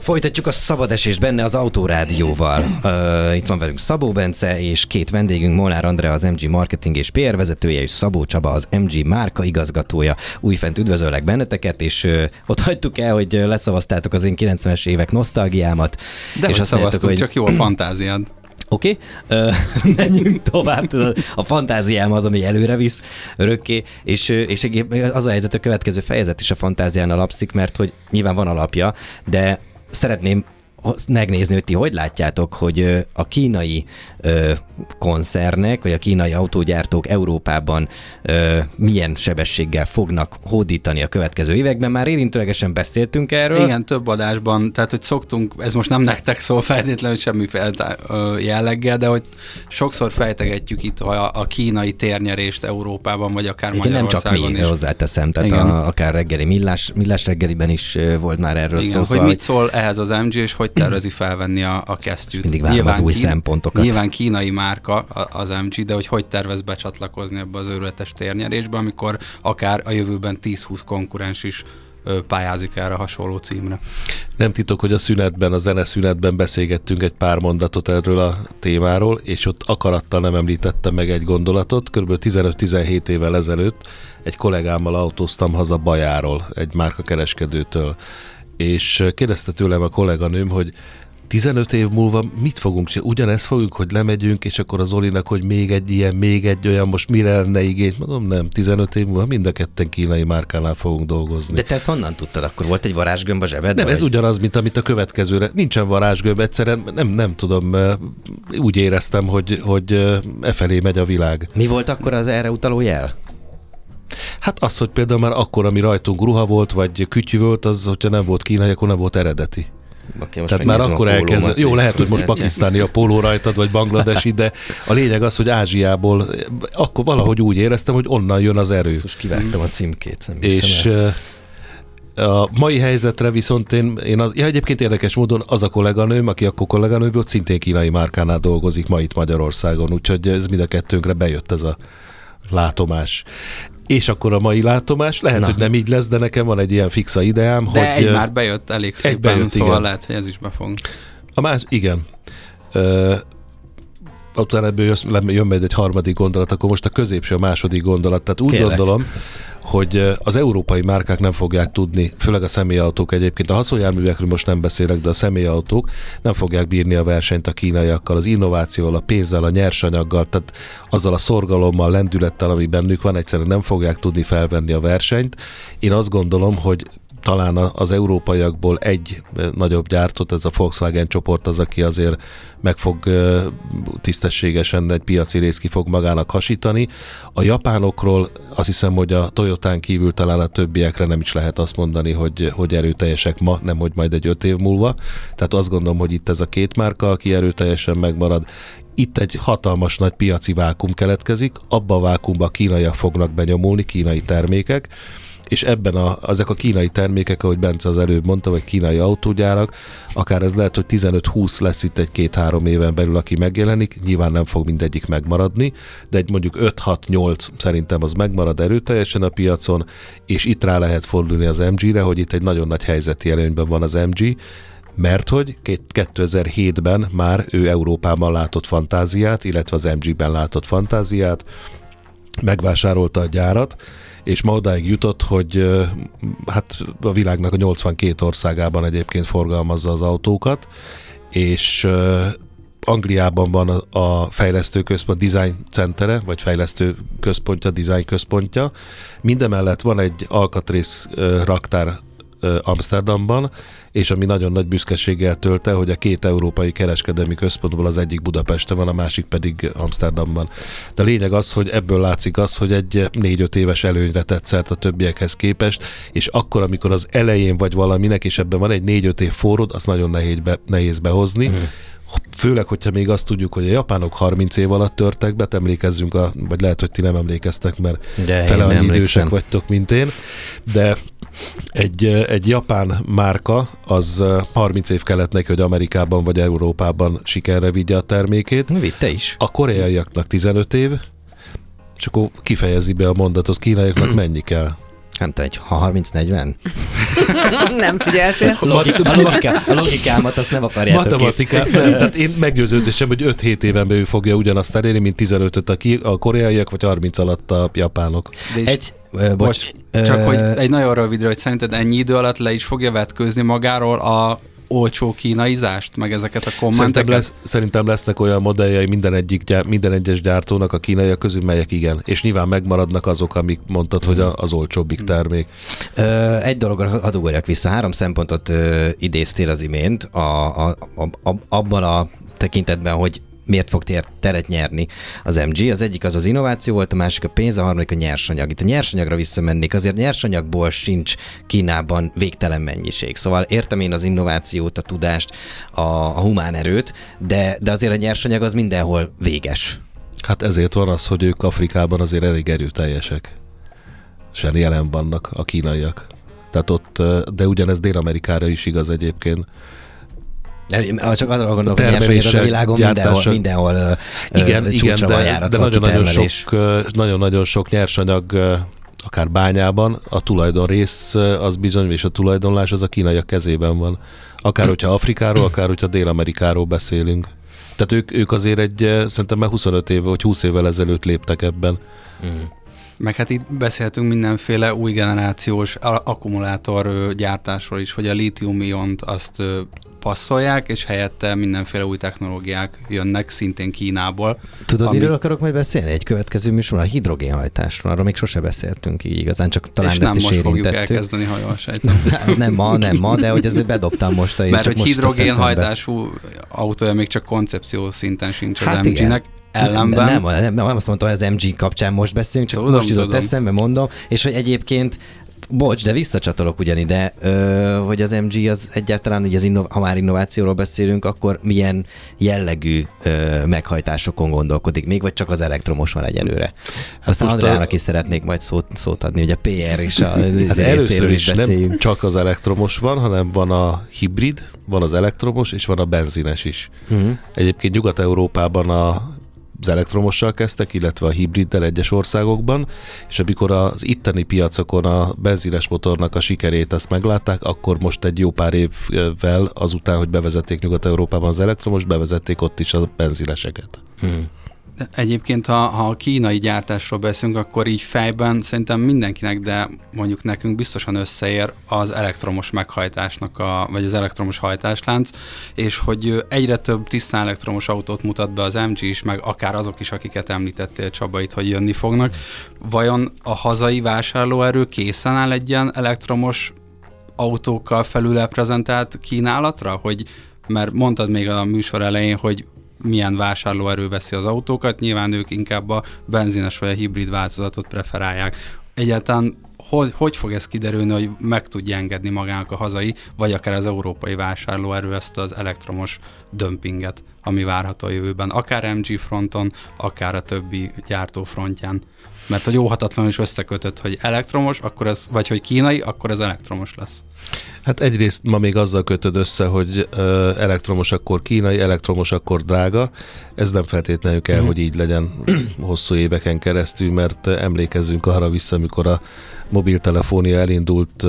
Folytatjuk a szabad esést benne az Autorádióval. Itt van velünk Szabó Bence és két vendégünk, Molnár Andrea, az MG marketing és PR vezetője, és Szabó Csaba, az MG márka igazgatója. Újfent üdvözöllek benneteket, és ott hagytuk el, hogy leszavaztátok az én 90-es évek nosztalgiámat. De és azt szavaztuk, hogy csak jó a fantáziád. Oké, menjünk tovább. A fantáziám az, ami előre visz örökké, és az a helyzet, a következő fejezet is a fantázián alapszik, mert hogy nyilván van alapja, de szeretném megnézni, hogy ti hogy látjátok, hogy a kínai koncernek, vagy a kínai autógyártók Európában milyen sebességgel fognak hódítani a következő években. Már érintőlegesen beszéltünk erről. Igen, több adásban, tehát hogy szoktunk, ez most nem nektek szól feltétlenül semmiféle jelleggel, de hogy sokszor fejtegetjük itt a kínai térnyerést Európában, vagy akár Magyarországon. Nem csak mi, hozzáteszem, tehát akár reggeli millás reggeliben is volt már erről szó. Hogy mit szól ehhez az MG, és hogy tervezi felvenni a kesztyűt. Mindig várom az új szempontokat. Nyilván kínai márka az MG, de hogy tervez becsatlakozni ebbe az őrületes térnyerésbe, amikor akár a jövőben 10-20 konkurens is pályázik erre a hasonló címre. Nem titok, hogy a szünetben, a zeneszünetben beszélgettünk egy pár mondatot erről a témáról, és ott akarattal nem említettem meg egy gondolatot. Körülbelül 15-17 évvel ezelőtt egy kollégámmal autóztam haza Bajáról, egy márkakereskedőtől, és kérdezte tőlem a kolléganőm, hogy 15 év múlva mit fogunk csinálni? Ugyanezt fogunk, hogy lemegyünk, és akkor az Olinak, hogy még egy ilyen, még egy olyan, most mire lenne igényt? Mondom, nem, 15 év múlva mind a ketten kínai márkánál fogunk dolgozni. De te ezt honnan tudtad? Akkor volt egy varázsgömb a zsebedben? Nem, ez ugyanaz, mint amit a következőre. Nincsen varázsgömb, egyszerűen nem tudom, úgy éreztem, hogy felé megy a világ. Mi volt akkor az erre utaló jel? Hát az, hogy például már akkor, ami rajtunk ruha volt, vagy kütyű volt, az, hogyha nem volt kínai, akkor nem volt eredeti. Okay, tehát már akkor elkezdett. Jó, lehet, hogy most pakisztáni a póló rajtad, vagy bangladesi, de a lényeg az, hogy Ázsiából akkor valahogy úgy éreztem, hogy onnan jön az erő. Szus, kivágtam a címkét. És a mai helyzetre viszont egyébként érdekes módon az a kolléganőm, aki akkor kolléganő volt, szintén kínai márkánál dolgozik ma itt Magyarországon, úgyhogy ez mind a kettőnkre bejött ez a látomás. És akkor a mai látomás, lehet, hogy nem így lesz, de nekem van egy ilyen fixa ideám, de hogy... egy már bejött elég szépen, bejött, szóval igen. Lehet, hogy ez is befog. Igen. Utána ebből jön majd egy harmadik gondolat, akkor most a középső, a második gondolat. Tehát úgy gondolom, hogy az európai márkák nem fogják tudni, főleg a személyautók egyébként, a haszonjárművekről most nem beszélek, de a személyautók nem fogják bírni a versenyt a kínaiakkal, az innovációval, a pénzzel, a nyersanyaggal, tehát azzal a szorgalommal, lendülettel, ami bennük van, egyszerűen nem fogják tudni felvenni a versenyt. Én azt gondolom, hogy talán az európaiakból egy nagyobb gyártót, ez a Volkswagen csoport az, aki azért meg fog tisztességesen egy piaci részt ki fog magának hasítani. A japánokról azt hiszem, hogy a Toyotán kívül talán a többiekre nem is lehet azt mondani, hogy erőteljesek ma, nem hogy majd egy 5 év múlva. Tehát azt gondolom, hogy itt ez a két márka, aki erőteljesen megmarad. Itt egy hatalmas nagy piaci vákum keletkezik, abba a vákumba a kínaiak fognak benyomulni, kínai termékek, és ebben ezek a kínai termékek, ahogy Bence az előbb mondta, vagy kínai autógyárak, akár ez lehet, hogy 15-20 lesz itt egy 2-3 éven belül, aki megjelenik, nyilván nem fog mindegyik megmaradni, de egy mondjuk 5-6-8 szerintem az megmarad erőteljesen a piacon, és itt rá lehet fordulni az MG-re, hogy itt egy nagyon nagy helyzeti előnyben van az MG, mert hogy 2007-ben már ő Európában látott fantáziát, illetve az MG-ben látott fantáziát, megvásárolta a gyárat, és ma odáig jutott, hogy hát a világnak a 82 országában egyébként forgalmazza az autókat, és Angliában van a fejlesztőközpont, design centere, vagy fejlesztő központja, design központja. Mindemellett van egy alkatrész raktár Amsterdamban, és ami nagyon nagy büszkeséggel tölte, hogy a két európai kereskedelmi központból az egyik Budapesten van, a másik pedig Amsterdamban. De a lényeg az, hogy ebből látszik az, hogy egy 4-5 éves előnyre tett szert a többiekhez képest, és akkor, amikor az elején vagy valaminek, és ebben van egy 4-5 év forrod, azt nagyon nehéz behozni. Főleg, hogyha még azt tudjuk, hogy a japánok 30 év alatt törtek be, emlékezzünk, vagy lehet, hogy ti nem emlékeztek, mert fele annyi idősek vagytok, mint én, de egy japán márka, az 30 év kellett neki, hogy Amerikában vagy Európában sikerre vigye a termékét. Vitte is. A koreaiaknak 15 év, és akkor kifejezi be a mondatot, kínaiaknak mennyi kell? Nem tudom, egy 30-40? Nem figyeltél? A logikámat azt nem akarjátok. Matematikát nem. Tehát én meggyőződésem, hogy 5-7 éven belül fogja ugyanazt elérni, mint 15-öt a koreaiak, vagy 30 alatt a japánok. Csak hogy egy nagyon rövidre, hogy szerinted ennyi idő alatt le is fogja vetkőzni magáról a olcsó kínaizást, meg ezeket a kommenteket? Szerintem lesznek olyan modelljei minden egyes gyártónak a kínaiak közül, melyek igen. És nyilván megmaradnak azok, amik mondtad, hogy az olcsóbbik termék. Egy dologra hadd ugorjak vissza. 3 szempontot idéztél az imént abban a tekintetben, hogy miért fog teret nyerni az MG. Az egyik az innováció volt, a másik a pénz, a harmadik a nyersanyag. Itt a nyersanyagra visszamennék, azért nyersanyagból sincs Kínában végtelen mennyiség. Szóval értem én az innovációt, a tudást, a humán erőt, de azért a nyersanyag az mindenhol véges. Hát ezért van az, hogy ők Afrikában azért elég erőteljesek. Sen jelen vannak a kínaiak. Tehát ott, de ugyanez Dél-Amerikára is igaz egyébként. Csak arra gondolok, hogy nyersanyag az a világon mindenhol csúcsra van járatva de nagyon-nagyon sok nyersanyag, akár bányában, a tulajdonrész az bizony, és a tulajdonlás az a kínaiak kezében van. Akár hogyha Afrikáról, akár hogyha Dél-Amerikáról beszélünk. Tehát ők azért szerintem már 25 éve, vagy 20 évvel ezelőtt léptek ebben. Meg hát itt beszéltünk mindenféle új generációs akkumulátor gyártásról is, hogy a lítium-iont azt passzolják, és helyette mindenféle új technológiák jönnek, szintén Kínából. Tudod, miről akarok majd beszélni? Egy következő műsorban a hidrogénhajtásról. Arról még sose beszéltünk így igazán, csak talán és ezt is érintettük. És nem most fogjuk elkezdeni, ha jól sejtem. nem ma, de hogy azért bedobtam most. Mert hogy hidrogénhajtású autója még csak koncepció szinten sincs az MG-nek. Ellenben. Nem azt mondtam, hogy az MG kapcsán most beszélünk, csak most jutott eszembe, mondom, és hogy egyébként bocs, de visszacsatolok ugyanide, hogy az MG az egyáltalán, így ha már innovációról beszélünk, akkor milyen jellegű meghajtásokon gondolkodik még, vagy csak az elektromos van egyelőre. Aztán Andrának is szeretnék majd szót adni, hogy a PR és a részéről is beszéljünk. Nem csak az elektromos van, hanem van a hibrid, van az elektromos, és van a benzines is. Egyébként Nyugat-Európában az elektromossal kezdtek, illetve a hibriddel egyes országokban, és amikor az itteni piacokon a benzines motornak a sikerét azt meglátták, akkor most egy jó pár évvel azután, hogy bevezették Nyugat-Európában az elektromos, bevezették ott is a benzineseket. Egyébként, ha a kínai gyártásról beszélünk, akkor így fejben szerintem mindenkinek, de mondjuk nekünk biztosan összeér az elektromos meghajtásnak, vagy az elektromos hajtáslánc, és hogy egyre több tisztán elektromos autót mutat be az MG is, meg akár azok is, akiket említettél, Csaba, itt, hogy jönni fognak. Vajon a hazai vásárlóerő készen áll egy ilyen elektromos autókkal felülreprezentált kínálatra? Mert mondtad még a műsor elején, hogy milyen vásárlóerő veszi az autókat, nyilván ők inkább a benzines vagy a hibrid változatot preferálják. Egyáltalán hogy fog ez kiderülni, hogy meg tudja engedni magának a hazai, vagy akár az európai vásárlóerő ezt az elektromos dömpinget, ami várható a jövőben, akár MG fronton, akár a többi gyártó frontján. Mert hogy óhatatlanul is összekötött, hogy elektromos, akkor ez, vagy hogy kínai, akkor ez elektromos lesz. Hát egyrészt ma még azzal kötöd össze, hogy elektromos akkor kínai, elektromos akkor drága. Ez nem feltétlenül kell, hogy így legyen hosszú éveken keresztül, mert emlékezzünk arra vissza, amikor a mobiltelefónia elindult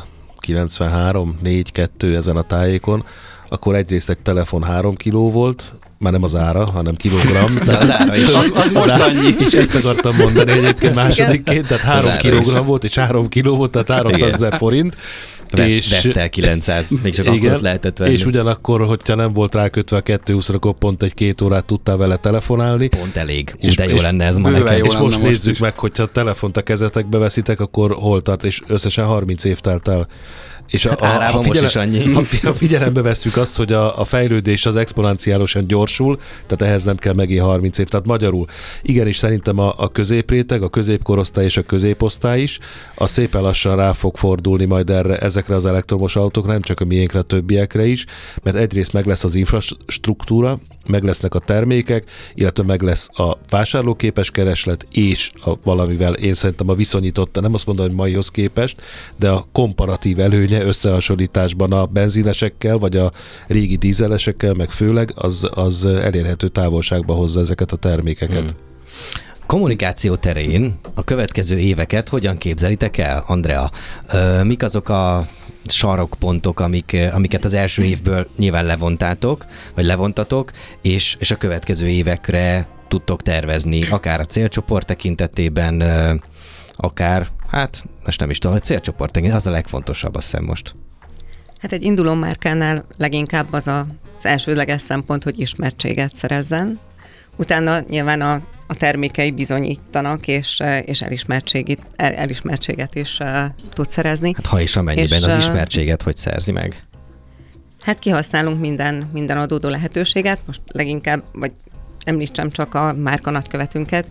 93, 4, 2 ezen a tájékon, akkor egyrészt egy telefon 3 kiló volt, már nem az ára, hanem kilogramm. De az ára is. Az most annyi. És ezt akartam mondani egyébként másodikként, tehát 3 kilogramm volt, és 3 kiló volt, tehát 300 000 forint. Vestel 900, még csak akkor lehetett venni. És ugyanakkor, hogyha nem volt rákötve a 220-ra, akkor pont 1-2 órát tudtál vele telefonálni. Pont elég. De jó lenne ez ma nekem. És most nézzük meg, hogyha a telefont a kezetekbe veszitek, akkor hol tart, és összesen 30 év telt el. És árában most is annyi. Ha figyelembe vesszük azt, hogy a fejlődés az exponenciálisan gyorsul, tehát ehhez nem kell megint 30 év. Tehát magyarul igenis szerintem a középréteg, a középkorosztály és a középosztály is, az szépen lassan rá fog fordulni majd ezekre az elektromos autókra, nem csak a miénkre, a többiekre is, mert egyrészt meg lesz az infrastruktúra, meg lesznek a termékek, illetve meg lesz a vásárlóképes kereslet, és valamivel én szerintem a viszonyított, nem azt mondom, hogy maihoz képest, de a komparatív előnye összehasonlításban a benzinesekkel, vagy a régi dízelesekkel, meg főleg az elérhető távolságba hozza ezeket a termékeket. kommunikáció terén a következő éveket hogyan képzelitek el, Andrea? Mik azok a sarokpontok, amiket az első évből nyilván levontatok, és a következő évekre tudtok tervezni, akár a célcsoport tekintetében, akár, most nem is tudom, a célcsoport tekintetében, az a legfontosabb, azt hiszem most. Hát egy induló márkánál leginkább az elsődleges szempont, hogy ismertséget szerezzen. Utána nyilván a termékei bizonyítanak, és elismertséget is tud szerezni. Hát ha és amennyiben az ismertséget hogy szerzi meg? Hát kihasználunk minden adódó lehetőséget, most leginkább, vagy említsem csak a márka nagykövetünket,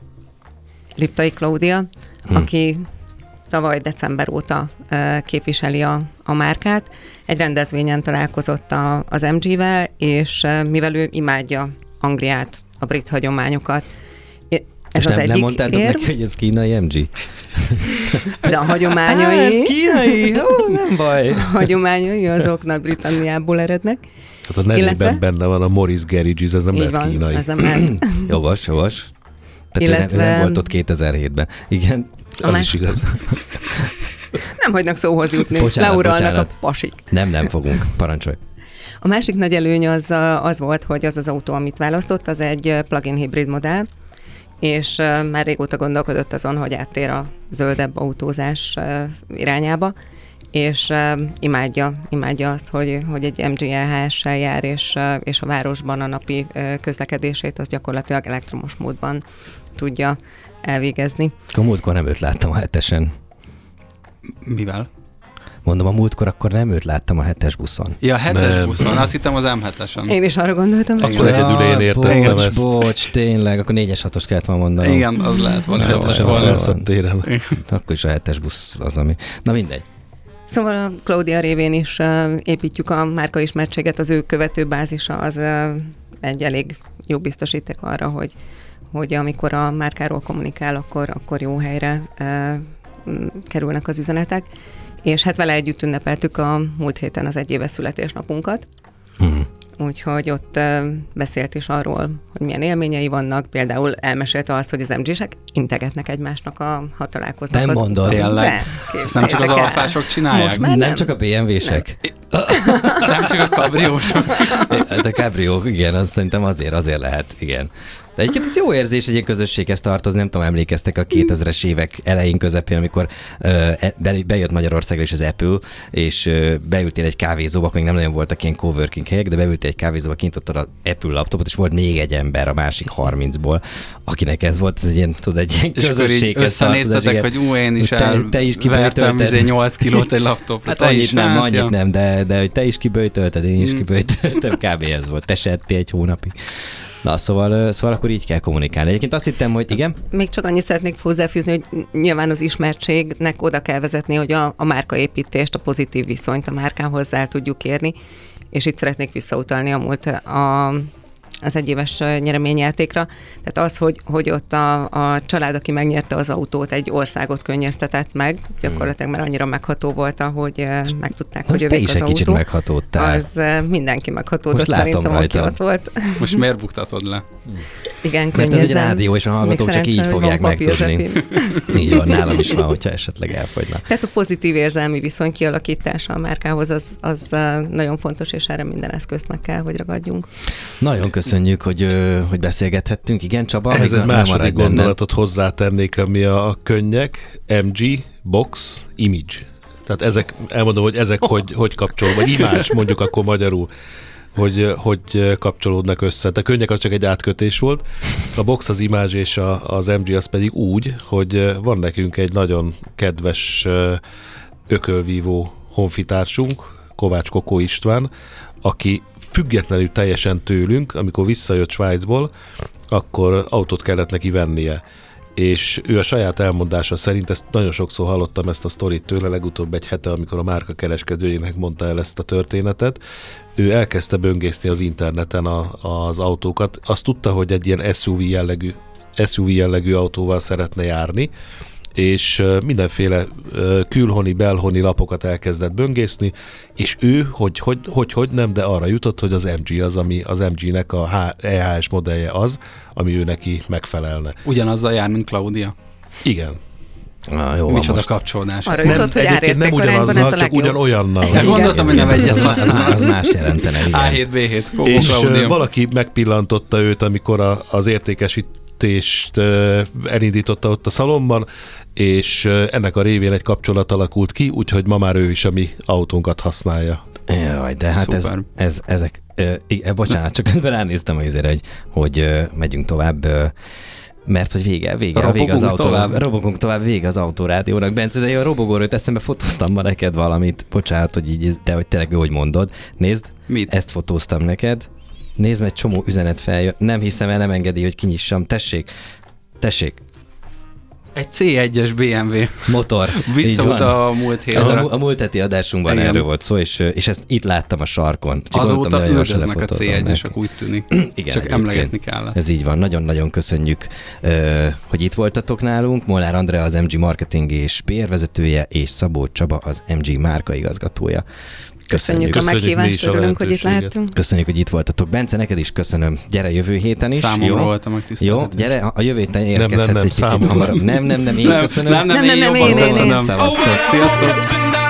Liptai Klaudia, aki tavaly december óta képviseli a márkát. Egy rendezvényen találkozott az MG-vel, és mivel ő imádja Angliát, a brit hagyományokat, ez és az egyik nem mondtátok neki, hogy ez kínai MG? De a hagyományai... ez kínai? Nem baj. A hagyományai azok Nagy-Britanniából erednek. Hát a nevében benne van a Morris Garages, ez nem lehet van, kínai. Ez nem lehet. Jogos. Tehát ő nem volt ott 2007-ben. Igen. Az is igaz. Nem hagynak szóhoz jutni. Leuralnak a pasik. Nem fogunk. Parancsolj. A másik nagy előny az volt, hogy az autó, amit választott, az egy plug-in hibrid modell, és már régóta gondolkodott azon, hogy áttér a zöldebb autózás irányába, és imádja azt, hogy egy MG LHS-sel jár, és a városban a napi közlekedését az gyakorlatilag elektromos módban tudja elvégezni. A múltkor nem őt láttam a 7-esen. Mivel? Mondom, a múltkor akkor nem őt láttam a 7-es buszon. Ja, a 7-es buszon, azt hittem az M7-esen. Én is arra gondoltam. Akkor egyedül én értettem ezt. Bocs, tényleg, akkor 4-es 6-os kellett volna mondanom. Igen, az lehet volna. A 7-esen a Felszadt téren. Akkor is a 7-es busz az, ami... Na mindegy. Szóval a Klaudia révén is építjük a márkaismertséget, az ő követőbázisa az egy elég jó biztosíték arra, hogy amikor a márkáról kommunikál, akkor jó helyre kerülnek az üzenetek. És hát vele együtt ünnepeltük a múlt héten az 1 éves születésnapunkat. Úgyhogy ott beszélt is arról, hogy milyen élményei vannak. Például elmesélte azt, hogy az MG-sek integetnek egymásnak, ha találkoznak. Nem mondod. Tényleg. Ezt nem csak az alfások csinálják? Most már nem csak a BMW-sek. Nem csak a kabriósok. De cabrio, igen, az szerintem azért lehet, igen. De egyébként ez jó érzés egy közösséghez tartozni, nem tudom, emlékeztek a 2000-es évek elején, közepén, amikor bejött Magyarországra is az Apple, és beültél egy kávézóba, akkor még nem nagyon voltak ilyen coworking helyek, de beültél egy kávézóba, kint ott az Apple laptopot, és volt még egy ember a másik 30-ból, akinek ez volt, ez egy ilyen, egy ilyen közösséghez tartozás. Összenéztetek, hogy én is te is vertem 8 kilót egy laptopra. Hát annyit nem, de hogy te is kiböjtölted, én is kiböjtöltem, kb. Ez volt. Te se ettél egy hónapig. Na, szóval akkor így kell kommunikálni. Egyébként azt hittem, hogy igen? Még csak annyit szeretnék hozzáfűzni, hogy nyilván az ismertségnek oda kell vezetni, hogy a márkaépítést, a pozitív viszonyt a márkához el tudjuk érni, és itt szeretnék visszautalni az 1 éves nyereményjátékra. Tehát az, hogy ott a család, aki megnyerte az autót, egy országot könnyeztetett meg, gyakorlatilag már annyira megható volt, hogy megtudták, hogy övék az autó. Te is egy kicsit meghatódtál. Az mindenki meghatódott szerintem, aki ott volt. Most miért buktatod le? Igen, mert ez egy rádió, és a hallgatók csak így fogják megtudni. Így van, nálam is van, hogyha esetleg elfogyna. Tehát a pozitív érzelmi viszony kialakítása a márkához az nagyon fontos, és erre minden eszközt meg kell, hogy ragadjunk. Nagyon köszönjük, hogy beszélgethettünk. Igen, Csaba? Ez egy második gondolatot hozzátennék, ami a könnyek, MG, Box, Image. Tehát ezek, elmondom, hogy ezek hogy kapcsol, vagy image mondjuk akkor magyarul, hogy kapcsolódnak össze. A könnyek az csak egy átkötés volt. A Box, az Image és az MG az pedig úgy, hogy van nekünk egy nagyon kedves ökölvívó honfitársunk, Kovács Kokó István, aki függetlenül teljesen tőlünk, amikor visszajött Svájcból, akkor autót kellett neki vennie. És ő a saját elmondása szerint, ezt nagyon sokszor hallottam ezt a sztorit tőle, legutóbb egy hete, amikor a márka kereskedőjének mondta el ezt a történetet, ő elkezdte böngészni az interneten az autókat. Azt tudta, hogy egy ilyen SUV jellegű autóval szeretne járni, és mindenféle külhoni, belhoni lapokat elkezdett böngészni, és ő, hogy nem, de arra jutott, hogy az MG az, ami az MG-nek a EHS modellje az, ami ő neki megfelelne. Ugyanazzal jár, mint Claudia. Igen. Jó, micsoda kapcsolódás. Arra jutott, hogy árérték arányban ez a csak legjobb. ugyanolyannal. Gondoltam, hogy nem egyez az más jelentene. A7, B7, és Claudia. valaki megpillantotta őt, amikor az értékesítést elindította ott a szalomban, és ennek a révén egy kapcsolat alakult ki, úgyhogy ma már ő is a mi autónkat használja. Jaj, de hát ezek... bocsánat, csak közben ránéztem azért, hogy megyünk tovább, mert hogy vége az autó. Robogunk tovább, vége az autórádiónak. Bence, de a robogóról eszembe fotóztam ma neked valamit. Bocsánat, hogy így, te hogy tényleg hogy mondod. Nézd, mit? Ezt fotóztam neked. Nézd, egy csomó üzenet feljött. Nem hiszem el, nem engedi, hogy kinyissam. Tessék. Egy C1-es BMW. Motor. Visszaut a múlt hétre. A múlt heti adásunkban igen. Erről volt szó, és ezt itt láttam a sarkon. Csak azóta üldöznek a C1-esek, úgy tűnik. Igen, csak emlegetni kell. Ez így van. Nagyon-nagyon köszönjük, hogy itt voltatok nálunk. Molnár Andrea az MG marketing és PR vezetője, és Szabó Csaba az MG márka igazgatója. Köszönjük a meghívást, örülünk, hogy itt lehetünk. Köszönjük, hogy itt voltatok. Bence, neked is köszönöm. Gyere jövő héten is. Számomra volt a megtiszteltetés. Jó, gyere, a jövő héten érkezhetsz egy picit hamarabb. Nem, én köszönöm. Nem, én jobban köszönöm. Szevasztok. Sziasztok.